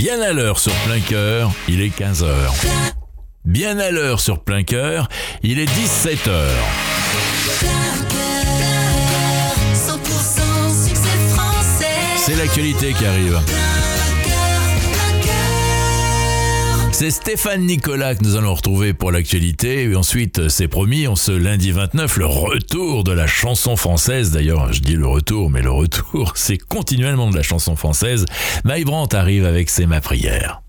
Bien à l'heure sur Plein Cœur, il est 15h. Bien à l'heure sur Plein Cœur, il est 17h. 100% succès français. C'est l'actualité qui arrive. C'est Stéphane Nicolas que nous allons retrouver pour l'actualité. Et ensuite, c'est promis, ce lundi 29, le retour de la chanson française. D'ailleurs, je dis le retour, mais le retour, c'est continuellement de la chanson française. Maï Brandt arrive avec C'est ma prière.